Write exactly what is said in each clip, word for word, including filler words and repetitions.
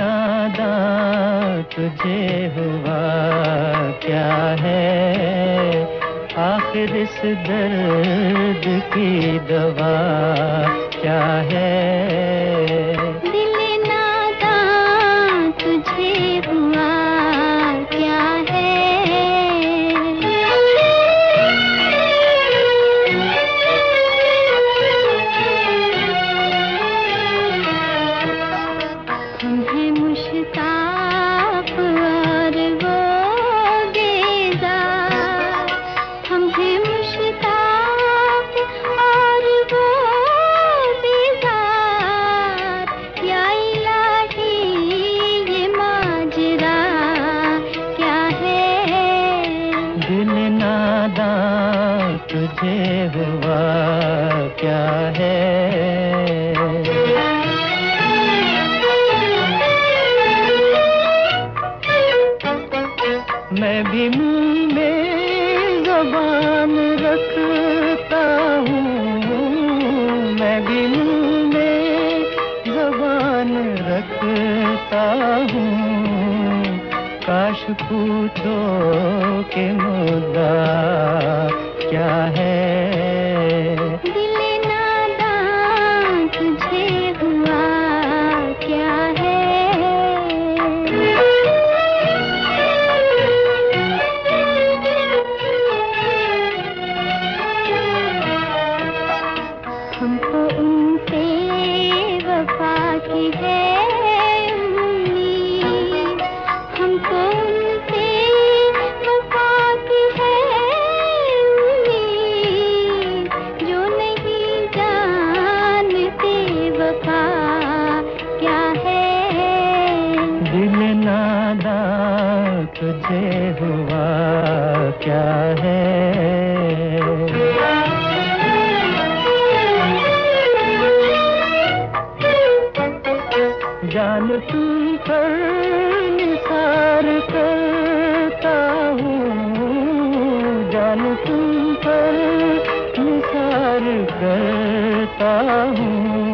नादां तुझे हुआ क्या है, आखिर इस दर्द की दवा क्या है। दिल नादां तुझे हुआ क्या है, हम हैं मुश्ताक और वो बेजार, हम हैं मुश्ताक और वो बेजार, या इलाही ये माजरा क्या है। दिल नादां तुझे हुआ क्या है। मैं भी मुंह में ज़बान रखता हूँ, मैं भी मुंह में ज़बान रखता हूँ, काश पूछो कि मुद्दा क्या है। दिल नादां तुझे हुआ क्या है। हमको उनसे वफा की है उम्मीद, हमको उनसे वफा की है उम्मीद, जो नहीं जानते वफा क्या है। दिल नादां तुझे हुआ क्या है। जान तुम पर निसार करता हूँ, जान तुम पर निसार करता हूँ,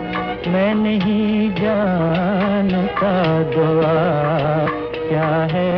मैं नहीं जानता दुआ क्या है।